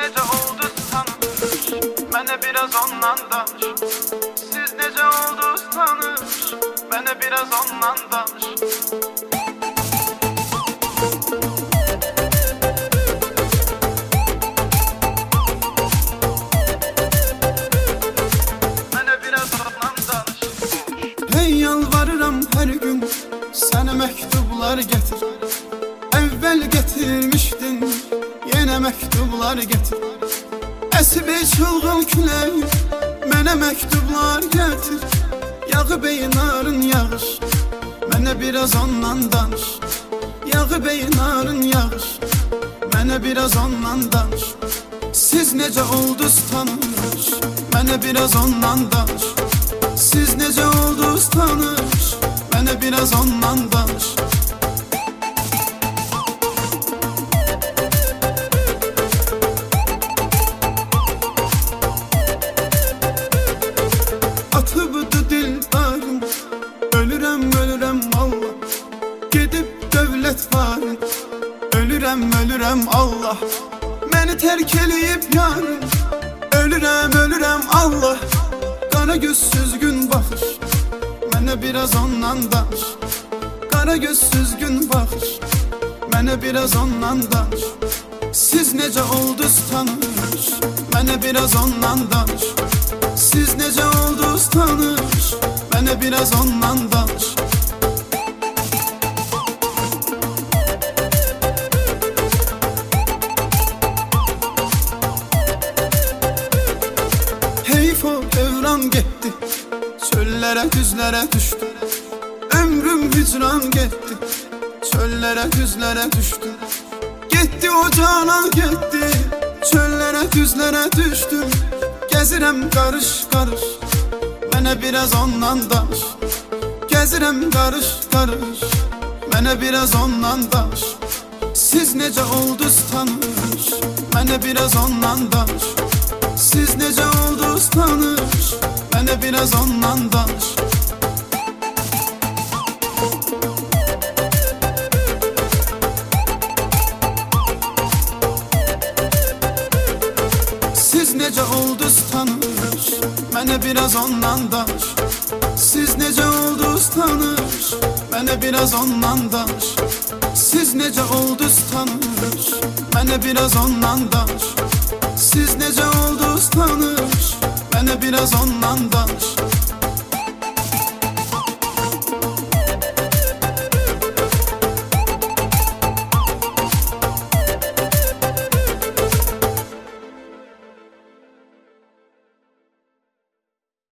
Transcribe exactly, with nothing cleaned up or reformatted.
necə olduz tanış, mənə biraz ondan danış. Siz necə olduz tanış, mənə biraz ondan danış. Yalvarıram hər gün sənə məktublar gətir. Əvvəl gətirmişdin, yenə məktublar gətir. Əsib ey çılğın külək, mənə məktublar gətir. Yağıb ey narın yağış, mənə biraz ondan danış. Yağıb ey narın yağış, mənə biraz ondan danış. Siz necə olduz tanış, mənə biraz ondan danış. Siz necə olduz tanış, mənə biraz ondan danış. Atıbdı dildarım, ölürəm, ölürəm Allah. Gedib dövlət varım, ölürəm, ölürəm Allah. Məni tərk eləyib yarım, ölürəm, ölürəm Allah. Qara göz süzgün baxış, mənə biraz ondan danış. Qara göz süzgün baxış, mənə biraz ondan danış. Siz necə olduz tanış, mənə biraz ondan danış. Siz necə olduz tanış, mənə biraz ondan danış. Heyf o evran getdi, çöllərə, düzlərə düşdü. Ömrüm hicran getdi, çöllərə, düzlərə düşdü. Getdi o canan getdi, çöllərə, düzlərə düşdü. Gəzirəm qarış, qarış, mənə biraz ondan danış. Gəzirəm qarış, qarış, mənə biraz ondan danış. Siz necə olduz tanış, mənə biraz ondan danış. Siz necə olduz tanış, mənə biraz ondan danış. Siz necə olduz tanış, mənə biraz ondan danış. Siz necə olduz tanış, mənə biraz ondan danış. Siz necə olduz tanış, mənə biraz ondan danış. Siz necə olduz tanış, mənə biraz ondan danış.